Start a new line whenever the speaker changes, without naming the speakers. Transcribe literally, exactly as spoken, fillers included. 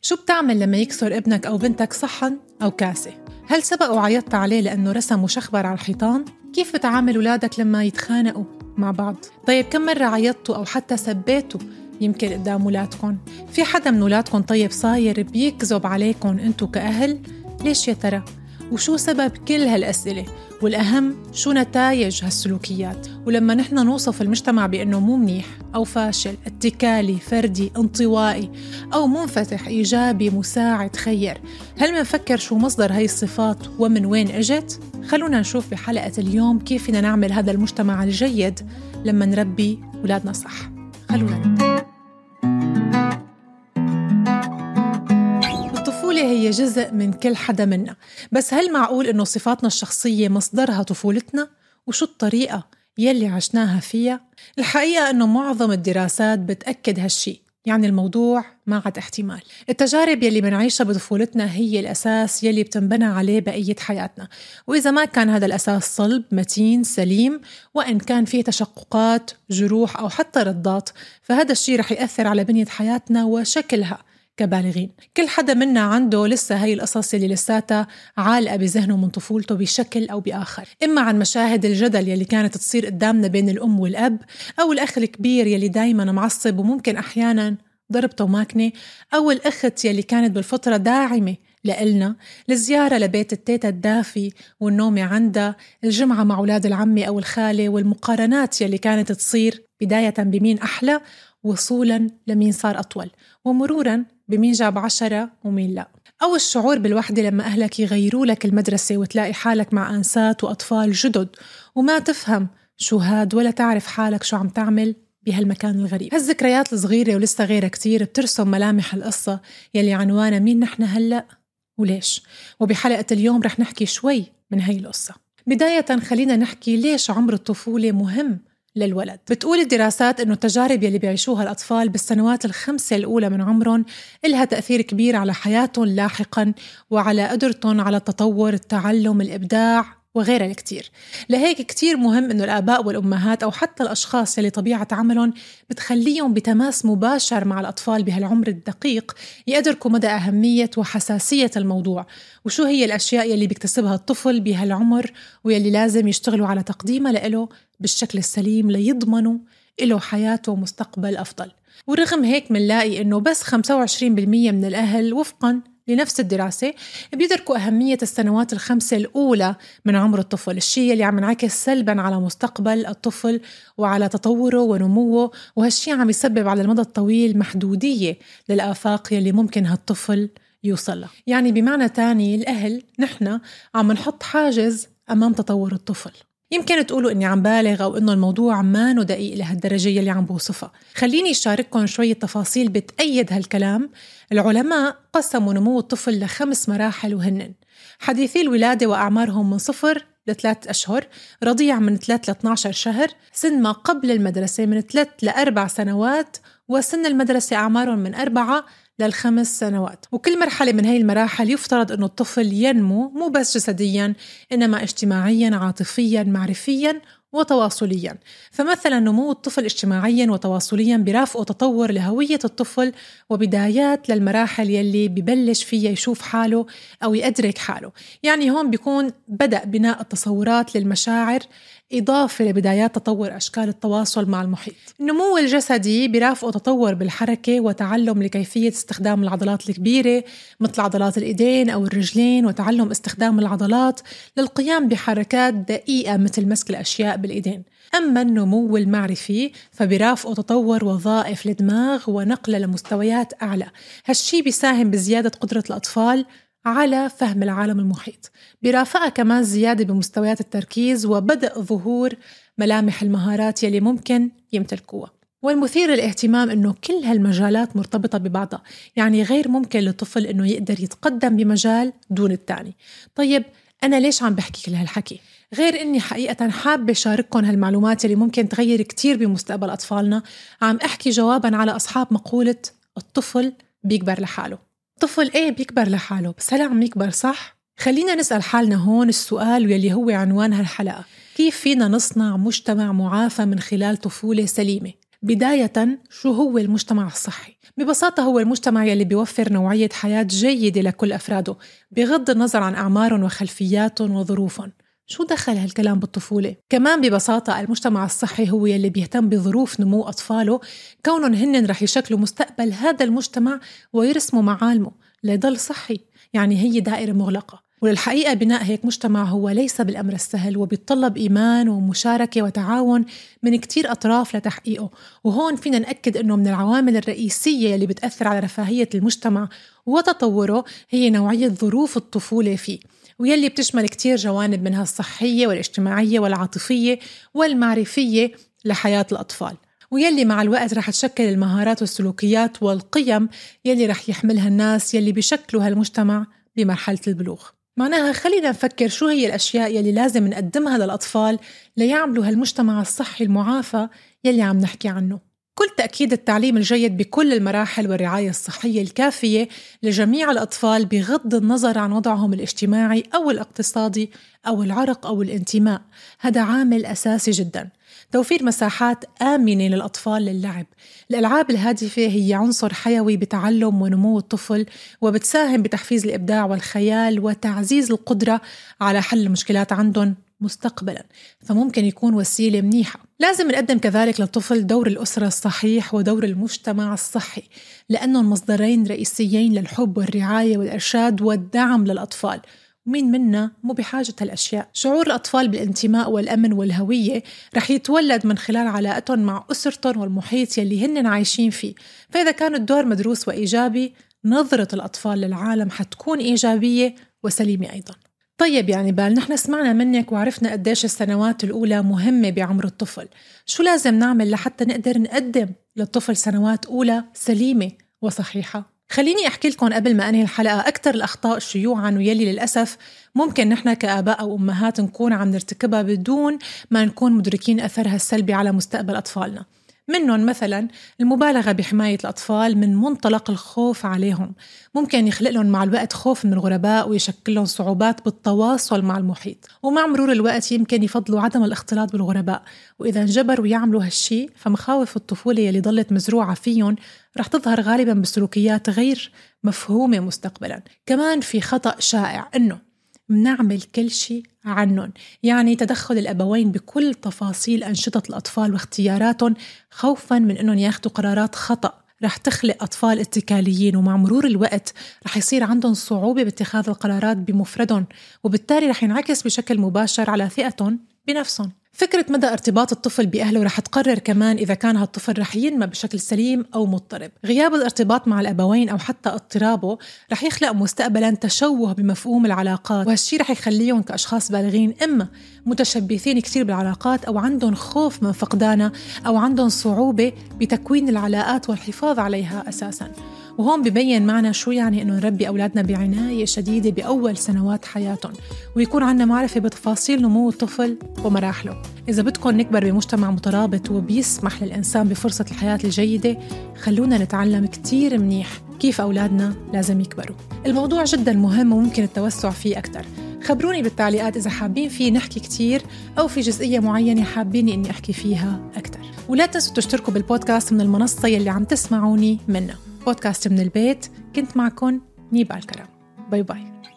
شو بتعمل لما يكسر ابنك أو بنتك صحن أو كاسة؟ هل سبق وعيطت عليه لأنه رسم مشخبر على الحيطان؟ كيف بتعامل أولادك لما يتخانقوا مع بعض؟ طيب كم مرة عيطتوا أو حتى سبيتوا يمكن قدام أولادكم؟ في حدا من أولادكم طيب صاير بيكذب عليكم أنتوا كأهل؟ ليش يا ترى؟ وشو سبب كل هالأسئلة؟ والأهم شو نتائج هالسلوكيات؟ ولما نحن نوصف المجتمع بأنه مو منيح أو فاشل، اتكالي، فردي، انطوائي أو منفتح، إيجابي، مساعد، خير، هل منفكر شو مصدر هاي الصفات ومن وين اجت؟ خلونا نشوف بحلقة اليوم كيف فينا نعمل هذا المجتمع الجيد لما نربي أولادنا صح. خلونا نبدأ. الطفولة هي جزء من كل حدا منا، بس هل معقول إنه صفاتنا الشخصية مصدرها طفولتنا؟ وشو الطريقة يلي عشناها فيها؟ الحقيقة إنه معظم الدراسات بتأكد هالشي، يعني الموضوع ما عاد احتمال. التجارب يلي بنعيشها بطفولتنا هي الأساس يلي بتنبنى عليه بقية حياتنا، وإذا ما كان هذا الأساس صلب متين سليم، وإن كان فيه تشققات، جروح أو حتى رضات، فهذا الشي رح يأثر على بنية حياتنا وشكلها كبالغين. كل حدا منا عنده لسه هاي القصص اللي لساتها عالقة بذهنه من طفولته بشكل أو بآخر، إما عن مشاهد الجدل يلي كانت تصير قدامنا بين الأم والأب، أو الأخ الكبير يلي دايما معصب وممكن أحيانا ضربته وماكنة، أو الأخت يلي كانت بالفترة داعمة لإلنا، الزيارة لبيت التيتا الدافي والنومة عندها، الجمعة مع أولاد العمي أو الخالة، والمقارنات يلي كانت تصير بداية بمين أحلى وصولا لمين صار أطول، ومرورا بمين جاب عشرة ومين لا. أو الشعور بالوحدة لما أهلك يغيروا لك المدرسة وتلاقي حالك مع أنسات وأطفال جدد وما تفهم شو هاد ولا تعرف حالك شو عم تعمل بهالمكان الغريب. هالذكريات الصغيرة ولسه غيرها كتير بترسم ملامح القصة يلي عنوانا مين نحن هلأ وليش. وبحلقة اليوم رح نحكي شوي من هاي القصة. بداية خلينا نحكي ليش عمر الطفولة مهم للولد. بتقول الدراسات إنه التجارب يلي بيعيشوها الأطفال بالسنوات الخمسة الأولى من عمرهم إلها تأثير كبير على حياتهم لاحقاً وعلى قدرتهم على التطور، التعلم، الإبداع وغيرها الكتير. لهيك كتير مهم إنه الآباء والأمهات أو حتى الأشخاص يلي طبيعة عملهم بتخليهم بتماس مباشر مع الأطفال بهالعمر الدقيق يقدركوا مدى أهمية وحساسية الموضوع، وشو هي الأشياء يلي بيكتسبها الطفل بهالعمر ويلي لازم يشتغلوا على تقديمها لإله بالشكل السليم ليضمنوا إله حياته ومستقبل أفضل. ورغم هيك منلاقي إنه بس خمسة وعشرين بالمية من الأهل وفقاً لنفس الدراسة بيدركوا أهمية السنوات الخمسة الأولى من عمر الطفل، الشيء اللي عم ينعكس سلباً على مستقبل الطفل وعلى تطوره ونموه، وهالشيء عم يسبب على المدى الطويل محدودية للآفاق يلي ممكن هالطفل يوصلها. يعني بمعنى تاني الأهل نحن عم نحط حاجز أمام تطور الطفل. يمكن تقولوا إني عم بالغ أو إنه الموضوع ما نو دقيق لهالدرجة يلي عم بوصفها. خليني أشارككم شوية تفاصيل بتأيد هالكلام. العلماء قسموا نمو الطفل لخمس مراحل، وهنن حديثي الولادة وأعمارهم من صفر لثلاث أشهر، رضيع من ثلاث لاثنى عشر شهر، سن ما قبل المدرسة من ثلاث لأربع سنوات، وسن المدرسة أعمارهم من أربعة للخمس سنوات. وكل مرحلة من هاي المراحل يفترض أنه الطفل ينمو مو بس جسدياً إنما اجتماعياً، عاطفياً، معرفياً وتواصلياً. فمثلاً نمو الطفل اجتماعياً وتواصلياً برافقه تطور لهوية الطفل وبدايات للمراحل يلي ببلش فيها يشوف حاله أو يدرك حاله. يعني هون بيكون بدأ بناء التصورات للمشاعر إضافة لبدايات تطور أشكال التواصل مع المحيط. النمو الجسدي برافقه تطور بالحركة وتعلم لكيفية استخدام العضلات الكبيرة مثل عضلات الإيدين أو الرجلين، وتعلم استخدام العضلات للقيام بحركات دقيقة مثل مسك الأشياء بالإيدين. أما النمو المعرفي فبرافقه تطور وظائف الدماغ ونقله لمستويات أعلى. هالشي بيساهم بزيادة قدرة الأطفال على فهم العالم المحيط. برافقها كمان زيادة بمستويات التركيز وبدء ظهور ملامح المهارات يلي ممكن يمتلكوها. والمثير للاهتمام إنه كل هالمجالات مرتبطة ببعضها، يعني غير ممكن للطفل إنه يقدر يتقدم بمجال دون التاني. طيب أنا ليش عم بحكي كل هالحكي؟ غير إني حقيقة حابة شارككم هالمعلومات اللي ممكن تغير كتير بمستقبل أطفالنا. عم أحكي جواباً على أصحاب مقولة الطفل بيكبر لحاله. طفل إيه بيكبر لحاله، بس هلا عم يكبر صح؟ خلينا نسأل حالنا هون السؤال واللي هو عنوان هالحلقة: كيف فينا نصنع مجتمع معافى من خلال طفولة سليمة؟ بداية، شو هو المجتمع الصحي؟ ببساطة هو المجتمع يلي بيوفر نوعية حياة جيدة لكل أفراده بغض النظر عن أعمارهم وخلفياتهم وظروفهم. شو دخل هالكلام بالطفولة؟ كمان ببساطة المجتمع الصحي هو يلي بيهتم بظروف نمو أطفاله، كونهم هن رح يشكلوا مستقبل هذا المجتمع ويرسموا معالمه ليضل صحي. يعني هي دائرة مغلقة، وللحقيقة بناء هيك مجتمع هو ليس بالأمر السهل، وبيتطلب إيمان ومشاركة وتعاون من كتير أطراف لتحقيقه. وهون فينا نأكد أنه من العوامل الرئيسية اللي بتأثر على رفاهية المجتمع وتطوره هي نوعية ظروف الطفولة فيه، ويلي بتشمل كتير جوانب منها الصحية والاجتماعية والعاطفية والمعرفية لحياة الأطفال، ويلي مع الوقت رح تشكل المهارات والسلوكيات والقيم يلي رح يحملها الناس يلي بيشكلوا هالمجتمع بمرحلة البلوغ. معناها خلينا نفكر شو هي الأشياء يلي لازم نقدمها للأطفال ليعملوا هالمجتمع الصحي المعافى يلي عم نحكي عنه. كل تأكيد التعليم الجيد بكل المراحل والرعاية الصحية الكافية لجميع الأطفال بغض النظر عن وضعهم الاجتماعي أو الاقتصادي أو العرق أو الانتماء، هذا عامل أساسي جداً. توفير مساحات آمنة للأطفال للعب. الألعاب الهادفة هي عنصر حيوي بتعلم ونمو الطفل، وبتساهم بتحفيز الإبداع والخيال وتعزيز القدرة على حل المشكلات عندهم مستقبلاً، فممكن يكون وسيلة منيحة. لازم نقدم كذلك للطفل دور الأسرة الصحيح ودور المجتمع الصحي، لأنهم مصدرين رئيسيين للحب والرعاية والإرشاد والدعم للأطفال، ومين منا مو بحاجة هالأشياء. شعور الأطفال بالانتماء والأمن والهوية رح يتولد من خلال علاقتهم مع أسرتهم والمحيط يلي هن عايشين فيه، فإذا كان الدور مدروس وإيجابي نظرة الأطفال للعالم حتكون إيجابية وسليمة أيضاً. طيب يعني بال نحن سمعنا منك وعرفنا قديش السنوات الأولى مهمة بعمر الطفل، شو لازم نعمل لحتى نقدر نقدم للطفل سنوات أولى سليمة وصحيحة؟ خليني أحكي لكم قبل ما أنهي الحلقة أكثر الأخطاء شيوعاً ويلي للأسف ممكن نحن كآباء أو أمهات نكون عم نرتكبها بدون ما نكون مدركين أثرها السلبي على مستقبل أطفالنا. منهم مثلاً المبالغة بحماية الأطفال من منطلق الخوف عليهم، ممكن يخلق لهم مع الوقت خوف من الغرباء ويشكل لهم صعوبات بالتواصل مع المحيط، ومع مرور الوقت يمكن يفضلوا عدم الاختلاط بالغرباء، وإذا انجبروا يعملوا هالشي فمخاوف الطفولة يلي ضلت مزروعة فيهم رح تظهر غالباً بسلوكيات غير مفهومة مستقبلاً. كمان في خطأ شائع إنه منعمل كل شيء عنهم، يعني تدخل الأبوين بكل تفاصيل أنشطة الأطفال واختياراتهم خوفاً من أنهم ياخدوا قرارات خطأ رح تخلق أطفال اتكاليين، ومع مرور الوقت رح يصير عندهم صعوبة باتخاذ القرارات بمفردهم، وبالتالي رح ينعكس بشكل مباشر على ثقتهم بنفسهم. فكرة مدى ارتباط الطفل بأهله رح تقرر كمان إذا كان هالطفل رح ينمى بشكل سليم أو مضطرب. غياب الارتباط مع الأبوين أو حتى اضطرابه رح يخلق مستقبلاً تشوه بمفهوم العلاقات، وهالشي رح يخليهم كأشخاص بالغين إما متشبثين كتير بالعلاقات أو عندهم خوف من فقدانها أو عندهم صعوبة بتكوين العلاقات والحفاظ عليها أساساً. وهون ببين معنا شو يعني إنه نربي أولادنا بعناية شديدة بأول سنوات حياتهم، ويكون عنا معرفة بتفاصيل نمو الطفل ومراحله. إذا بدكم نكبر بمجتمع مترابط وبيسمح للإنسان بفرصة الحياة الجيدة، خلونا نتعلم كتير منيح كيف أولادنا لازم يكبروا. الموضوع جدا مهم وممكن التوسع فيه أكتر. خبروني بالتعليقات إذا حابين فيه نحكي كتير أو في جزئية معينة حابيني إني أحكي فيها أكتر. ولا تنسوا تشتركوا بالبودكاست من المنصة يلي عم تسمعوني منها. بودكاست من البيت، كنت معكم نيبال كرم. باي باي.